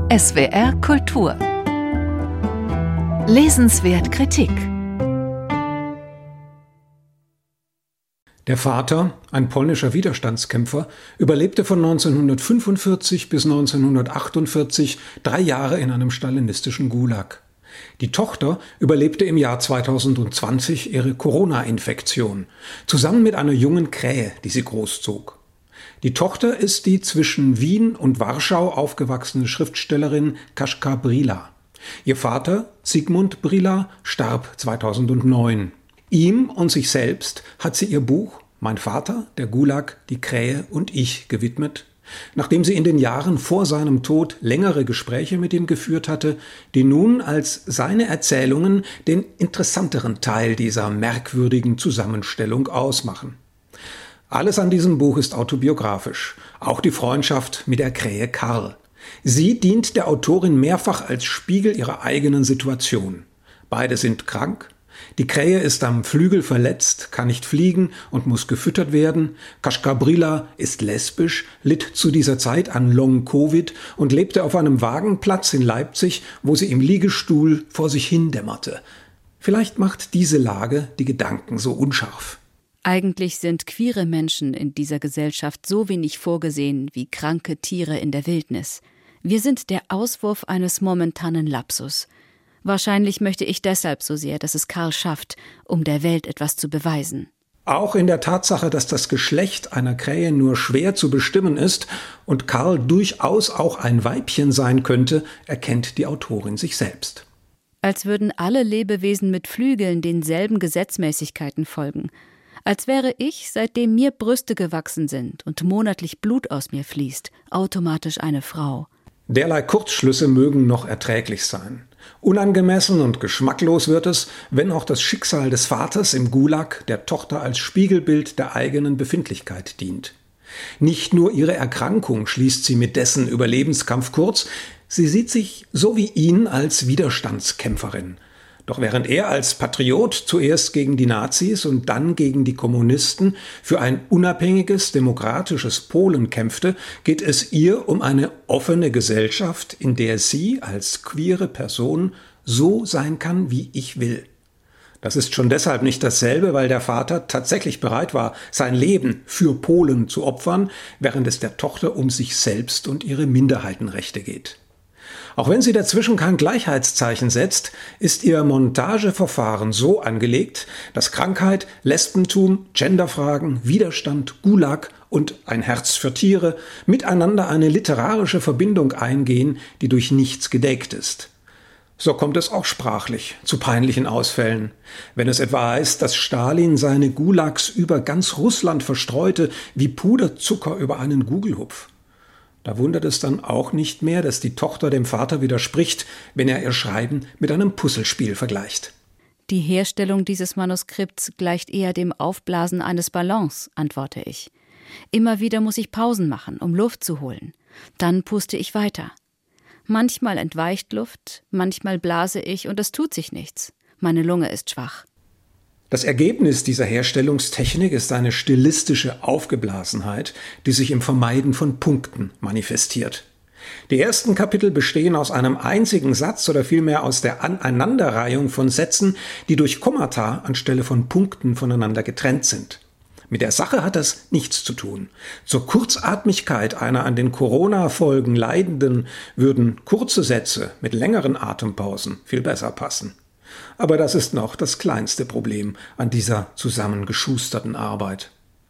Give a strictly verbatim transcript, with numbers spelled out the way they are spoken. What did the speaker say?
S W R Kultur. Lesenswert Kritik. Der Vater, ein polnischer Widerstandskämpfer, überlebte von neunzehnhundertfünfundvierzig bis neunzehnhundertachtundvierzig drei Jahre in einem stalinistischen Gulag. Die Tochter überlebte im Jahr zweitausendzwanzig ihre Corona-Infektion, zusammen mit einer jungen Krähe, die sie großzog. Die Tochter ist die zwischen Wien und Warschau aufgewachsene Schriftstellerin Kaśka Brila. Ihr Vater, Zygmunt Brila, starb zweitausendneun. Ihm und sich selbst hat sie ihr Buch »Mein Vater, der Gulag, die Krähe und ich« gewidmet, nachdem sie in den Jahren vor seinem Tod längere Gespräche mit ihm geführt hatte, die nun als seine Erzählungen den interessanteren Teil dieser merkwürdigen Zusammenstellung ausmachen. Alles an diesem Buch ist autobiografisch, auch die Freundschaft mit der Krähe Karl. Sie dient der Autorin mehrfach als Spiegel ihrer eigenen Situation. Beide sind krank. Die Krähe ist am Flügel verletzt, kann nicht fliegen und muss gefüttert werden. Kaśka Brila ist lesbisch, litt zu dieser Zeit an Long-Covid und lebte auf einem Wagenplatz in Leipzig, wo sie im Liegestuhl vor sich hin dämmerte. Vielleicht macht diese Lage die Gedanken so unscharf. Eigentlich sind queere Menschen in dieser Gesellschaft so wenig vorgesehen wie kranke Tiere in der Wildnis. Wir sind der Auswurf eines momentanen Lapsus. Wahrscheinlich möchte ich deshalb so sehr, dass es Karl schafft, um der Welt etwas zu beweisen. Auch in der Tatsache, dass das Geschlecht einer Krähe nur schwer zu bestimmen ist und Karl durchaus auch ein Weibchen sein könnte, erkennt die Autorin sich selbst. Als würden alle Lebewesen mit Flügeln denselben Gesetzmäßigkeiten folgen. Als wäre ich, seitdem mir Brüste gewachsen sind und monatlich Blut aus mir fließt, automatisch eine Frau. Derlei Kurzschlüsse mögen noch erträglich sein. Unangemessen und geschmacklos wird es, wenn auch das Schicksal des Vaters im Gulag der Tochter als Spiegelbild der eigenen Befindlichkeit dient. Nicht nur ihre Erkrankung schließt sie mit dessen Überlebenskampf kurz, sie sieht sich so wie ihn als Widerstandskämpferin. Doch während er als Patriot zuerst gegen die Nazis und dann gegen die Kommunisten für ein unabhängiges, demokratisches Polen kämpfte, geht es ihr um eine offene Gesellschaft, in der sie als queere Person so sein kann, wie ich will. Das ist schon deshalb nicht dasselbe, weil der Vater tatsächlich bereit war, sein Leben für Polen zu opfern, während es der Tochter um sich selbst und ihre Minderheitenrechte geht. Auch wenn sie dazwischen kein Gleichheitszeichen setzt, ist ihr Montageverfahren so angelegt, dass Krankheit, Lesbentum, Genderfragen, Widerstand, Gulag und ein Herz für Tiere miteinander eine literarische Verbindung eingehen, die durch nichts gedeckt ist. So kommt es auch sprachlich zu peinlichen Ausfällen. Wenn es etwa heißt, dass Stalin seine Gulags über ganz Russland verstreute wie Puderzucker über einen Gugelhupf. Da wundert es dann auch nicht mehr, dass die Tochter dem Vater widerspricht, wenn er ihr Schreiben mit einem Puzzlespiel vergleicht. Die Herstellung dieses Manuskripts gleicht eher dem Aufblasen eines Ballons, antworte ich. Immer wieder muss ich Pausen machen, um Luft zu holen. Dann puste ich weiter. Manchmal entweicht Luft, manchmal blase ich und es tut sich nichts. Meine Lunge ist schwach. Das Ergebnis dieser Herstellungstechnik ist eine stilistische Aufgeblasenheit, die sich im Vermeiden von Punkten manifestiert. Die ersten Kapitel bestehen aus einem einzigen Satz oder vielmehr aus der Aneinanderreihung von Sätzen, die durch Kommata anstelle von Punkten voneinander getrennt sind. Mit der Sache hat das nichts zu tun. Zur Kurzatmigkeit einer an den Corona-Folgen Leidenden würden kurze Sätze mit längeren Atempausen viel besser passen. Aber das ist noch das kleinste Problem an dieser zusammengeschusterten Arbeit.